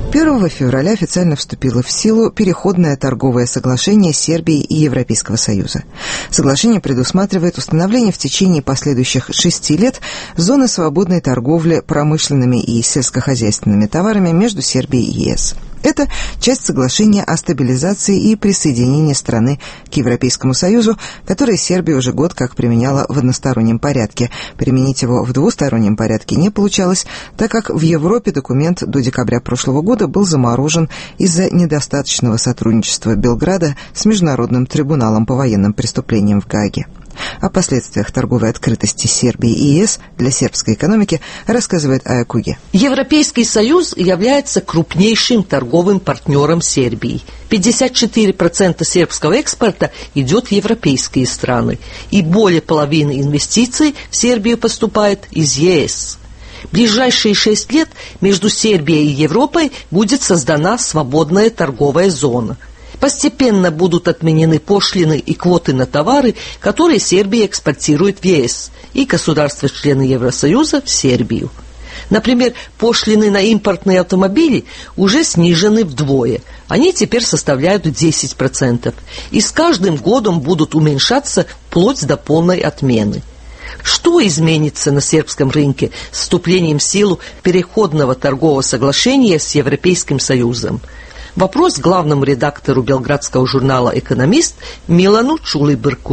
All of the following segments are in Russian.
1 февраля официально вступило в силу переходное торговое соглашение Сербии и Европейского Союза. Соглашение предусматривает установление в течение последующих 6 лет зоны свободной торговли промышленными и сельскохозяйственными товарами между Сербией и ЕС. Это часть соглашения о стабилизации и присоединении страны к Европейскому Союзу, которое Сербия уже год как применяла в одностороннем порядке. Применить его в двустороннем порядке не получалось, так как в Европе документ до декабря прошлого года был заморожен из-за недостаточного сотрудничества Белграда с Международным трибуналом по военным преступлениям в Гааге. О последствиях торговой открытости Сербии и ЕС для сербской экономики рассказывает Ая Куге. Европейский Союз является крупнейшим торговым партнером Сербии. 54% сербского экспорта идет в европейские страны, и более половины инвестиций в Сербию поступает из ЕС. В ближайшие 6 лет между Сербией и Европой будет создана свободная торговая зона. Постепенно будут отменены пошлины и квоты на товары, которые Сербия экспортирует в ЕС, и государства-члены Евросоюза в Сербию. Например, пошлины на импортные автомобили уже снижены вдвое. Они теперь составляют 10%, и с каждым годом будут уменьшаться вплоть до полной отмены. Что изменится на сербском рынке с вступлением в силу переходного торгового соглашения с Европейским Союзом? Вопрос главному редактору белградского журнала «Экономист» Милану Чулибрку.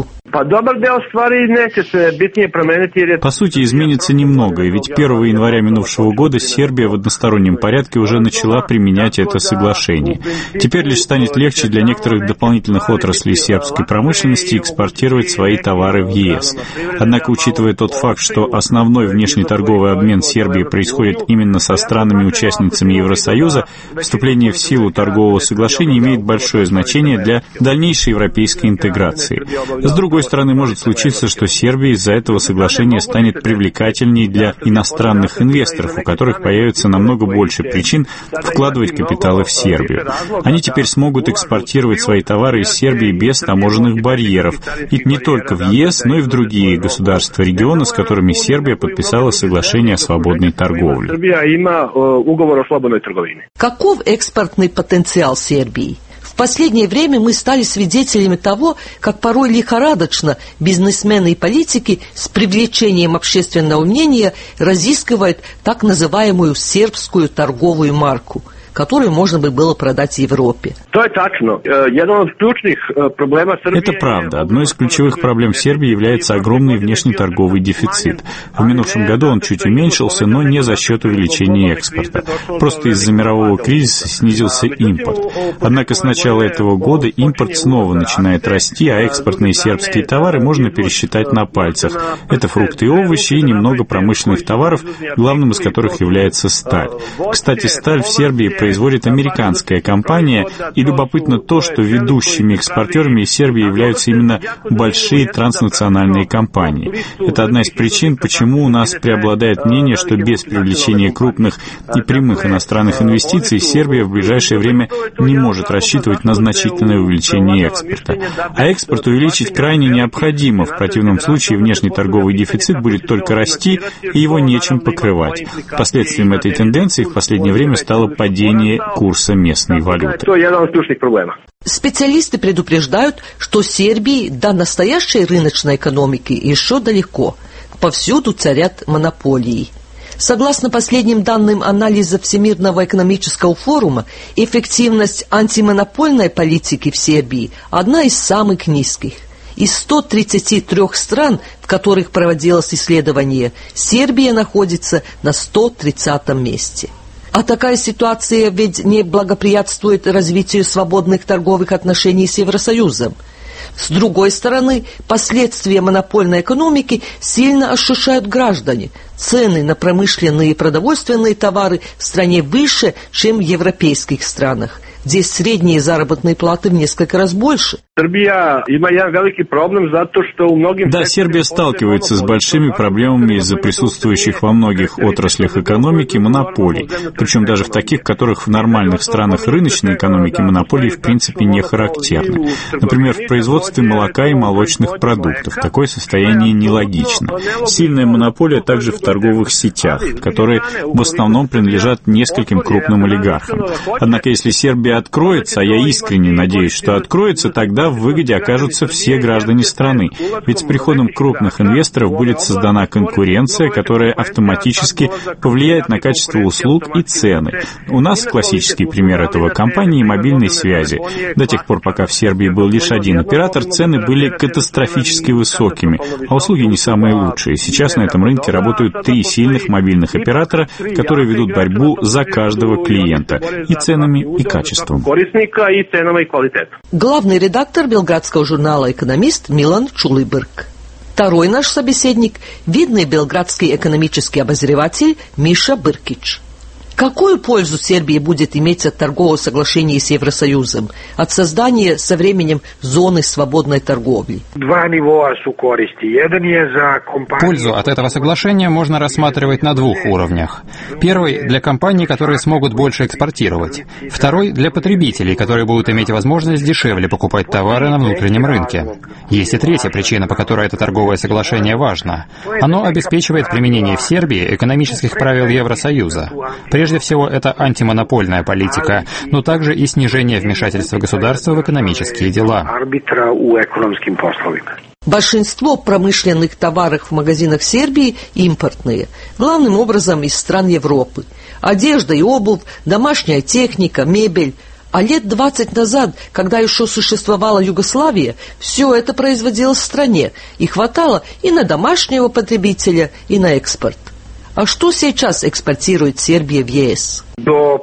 По сути, изменится немного, ведь 1 января минувшего года Сербия в одностороннем порядке уже начала применять это соглашение. Теперь лишь станет легче для некоторых дополнительных отраслей сербской промышленности экспортировать свои товары в ЕС. Однако, учитывая тот факт, что основной внешнеторговый обмен Сербии происходит именно со странами-участницами Евросоюза, вступление в силу торгового соглашения имеет большое значение для дальнейшей европейской интеграции. С другой стороны, может случиться, что Сербия из-за этого соглашения станет привлекательней для иностранных инвесторов, у которых появится намного больше причин вкладывать капиталы в Сербию. Они теперь смогут экспортировать свои товары из Сербии без таможенных барьеров, и не только в ЕС, но и в другие государства региона, с которыми Сербия подписала соглашение о свободной торговле. Каков экспортный потенциал Сербии? В последнее время мы стали свидетелями того, как порой лихорадочно бизнесмены и политики с привлечением общественного мнения разыскивают так называемую сербскую торговую марку, которую можно было продать в Европе. Это правда. Одной из ключевых проблем Сербии является огромный внешнеторговый дефицит. В минувшем году он чуть уменьшился, но не за счет увеличения экспорта. Просто из-за мирового кризиса снизился импорт. Однако с начала этого года импорт снова начинает расти, а экспортные сербские товары можно пересчитать на пальцах. Это фрукты и овощи и немного промышленных товаров, главным из которых является сталь. Кстати, сталь в Сербии производит американская компания, и любопытно то, что ведущими экспортерами из Сербии являются именно большие транснациональные компании. Это одна из причин, почему у нас преобладает мнение, что без привлечения крупных и прямых иностранных инвестиций Сербия в ближайшее время не может рассчитывать на значительное увеличение экспорта. А экспорт увеличить крайне необходимо, в противном случае внешний торговый дефицит будет только расти, и его нечем покрывать. Последствием этой тенденции в последнее время стало падение курса местной валюты. Специалисты предупреждают, что Сербии до настоящей рыночной экономики еще далеко. Повсюду царят монополии. Согласно последним данным анализа Всемирного экономического форума, эффективность антимонопольной политики в Сербии одна из самых низких. Из 133 стран, в которых проводилось исследование, Сербия находится на 130-м месте. А такая ситуация ведь не благоприятствует развитию свободных торговых отношений с Евросоюзом. С другой стороны, последствия монопольной экономики сильно ощущают граждане. Цены на промышленные и продовольственные товары в стране выше, чем в европейских странах. Здесь средние заработные платы в несколько раз больше. Да, Сербия сталкивается с большими проблемами из-за присутствующих во многих отраслях экономики монополий, причем даже в таких, которых в нормальных странах рыночной экономики монополии в принципе не характерны. Например, в производстве молока и молочных продуктов. Такое состояние нелогично. Сильная монополия также в торговых сетях, которые в основном принадлежат нескольким крупным олигархам. Однако, если Сербия откроется, а я искренне надеюсь, что откроется, тогда в выгоде окажутся все граждане страны. Ведь с приходом крупных инвесторов будет создана конкуренция, которая автоматически повлияет на качество услуг и цены. У нас классический пример этого — компании мобильной связи. До тех пор, пока в Сербии был лишь один оператор, цены были катастрофически высокими, а услуги не самые лучшие. Сейчас на этом рынке работают 3 сильных мобильных оператора, которые ведут борьбу за каждого клиента и ценами, и качеством. Главный редактор белградского журнала «Экономист» Милан Чулибрк. Второй наш собеседник – видный белградский экономический обозреватель Миша Бркич. Какую пользу Сербии будет иметь от торгового соглашения с Евросоюзом, от создания со временем зоны свободной торговли? Пользу от этого соглашения можно рассматривать на 2 уровнях. Первый – для компаний, которые смогут больше экспортировать. Второй – для потребителей, которые будут иметь возможность дешевле покупать товары на внутреннем рынке. Есть и третья причина, по которой это торговое соглашение важно. Оно обеспечивает применение в Сербии экономических правил Евросоюза. Прежде всего, это антимонопольная политика, но также и снижение вмешательства государства в экономические дела. Большинство промышленных товаров в магазинах Сербии импортные, главным образом из стран Европы. Одежда и обувь, домашняя техника, мебель. А лет 20 назад, когда еще существовала Югославия, все это производилось в стране, и хватало и на домашнего потребителя, и на экспорт. А что сейчас экспортирует Сербия в ЕС? До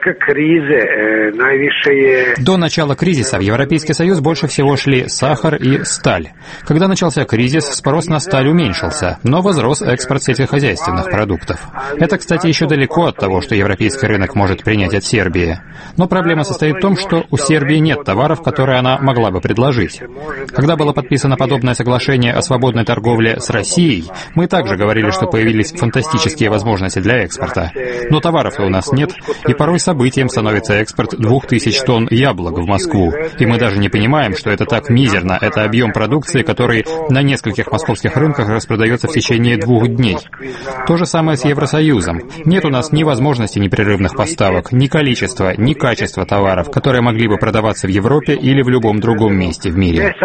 начала кризиса в Европейский Союз больше всего шли сахар и сталь. Когда начался кризис, спрос на сталь уменьшился, но возрос экспорт сельскохозяйственных продуктов. Это, кстати, еще далеко от того, что европейский рынок может принять от Сербии. Но проблема состоит в том, что у Сербии нет товаров, которые она могла бы предложить. Когда было подписано подобное соглашение о свободной торговле с Россией, мы также говорили, что появились фантастические возможности для экспорта. Но товаров-то у нас нет, и порой событием становится экспорт 2000 тонн яблок в Москву. И мы даже не понимаем, что это так мизерно. Это объем продукции, который на нескольких московских рынках распродается в течение 2 дней. То же самое с Евросоюзом. Нет у нас ни возможности непрерывных поставок, ни количества, ни качества товаров, которые могли бы продаваться в Европе или в любом другом месте в мире.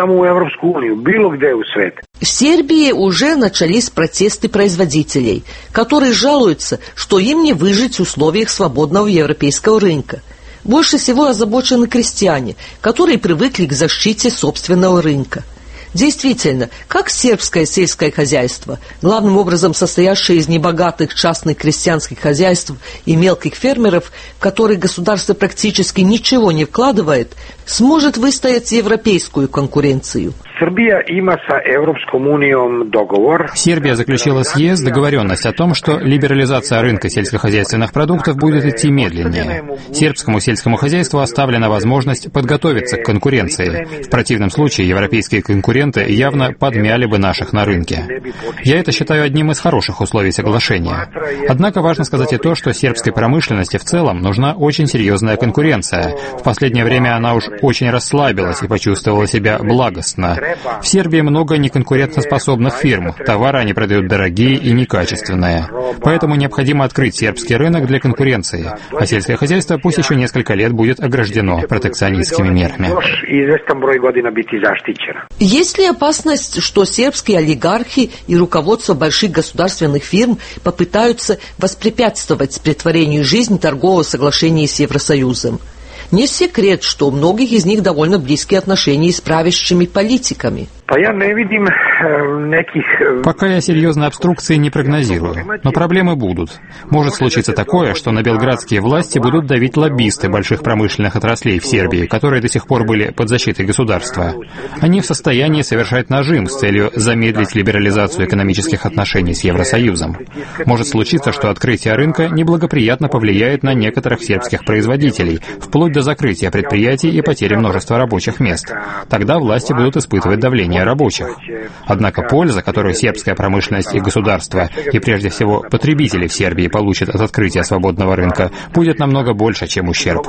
В Сербии уже начались протесты производителей, которые жалуются, что им не выжить в условиях свободного европейского рынка. Больше всего озабочены крестьяне, которые привыкли к защите собственного рынка. Действительно, как сербское сельское хозяйство, главным образом состоящее из небогатых частных крестьянских хозяйств и мелких фермеров, в которые государство практически ничего не вкладывает, сможет выстоять европейскую конкуренцию? Сербия заключила с ЕС договоренность о том, что либерализация рынка сельскохозяйственных продуктов будет идти медленнее. Сербскому сельскому хозяйству оставлена возможность подготовиться к конкуренции. В противном случае европейские конкуренты явно подмяли бы наших на рынке. Я это считаю одним из хороших условий соглашения. Однако важно сказать и то, что сербской промышленности в целом нужна очень серьезная конкуренция. В последнее время она уж очень расслабилась и почувствовала себя благостно. В Сербии много неконкурентоспособных фирм, товары они продают дорогие и некачественные. Поэтому необходимо открыть сербский рынок для конкуренции, а сельское хозяйство пусть еще несколько лет будет ограждено протекционистскими мерами. Есть ли опасность, что сербские олигархи и руководство больших государственных фирм попытаются воспрепятствовать претворению в жизнь торгового соглашения с Евросоюзом? Не секрет, что у многих из них довольно близкие отношения с правящими политиками. Пока я серьезной обструкции не прогнозирую, но проблемы будут. Может случиться такое, что на белградские власти будут давить лоббисты больших промышленных отраслей в Сербии, которые до сих пор были под защитой государства. Они в состоянии совершать нажим с целью замедлить либерализацию экономических отношений с Евросоюзом. Может случиться, что открытие рынка неблагоприятно повлияет на некоторых сербских производителей, вплоть до закрытия предприятий и потери множества рабочих мест. Тогда власти будут испытывать давление рабочих. Однако польза, которую сербская промышленность и государство, и прежде всего потребители в Сербии получат от открытия свободного рынка, будет намного больше, чем ущерб.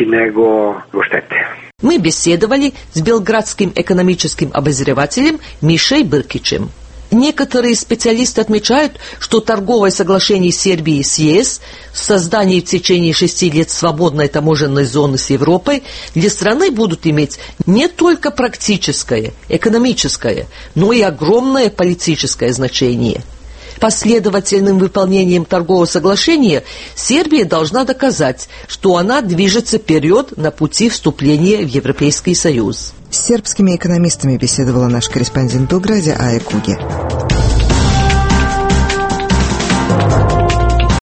Мы беседовали с белградским экономическим обозревателем Мишей Бркичем. Некоторые специалисты отмечают, что торговое соглашение Сербии с ЕС, создание в течение 6 лет свободной таможенной зоны с Европой для страны будут иметь не только практическое, экономическое, но и огромное политическое значение. Последовательным выполнением торгового соглашения Сербия должна доказать, что она движется вперед на пути вступления в Европейский Союз. С сербскими экономистами беседовала наш корреспондент в Белграде Ая Куги.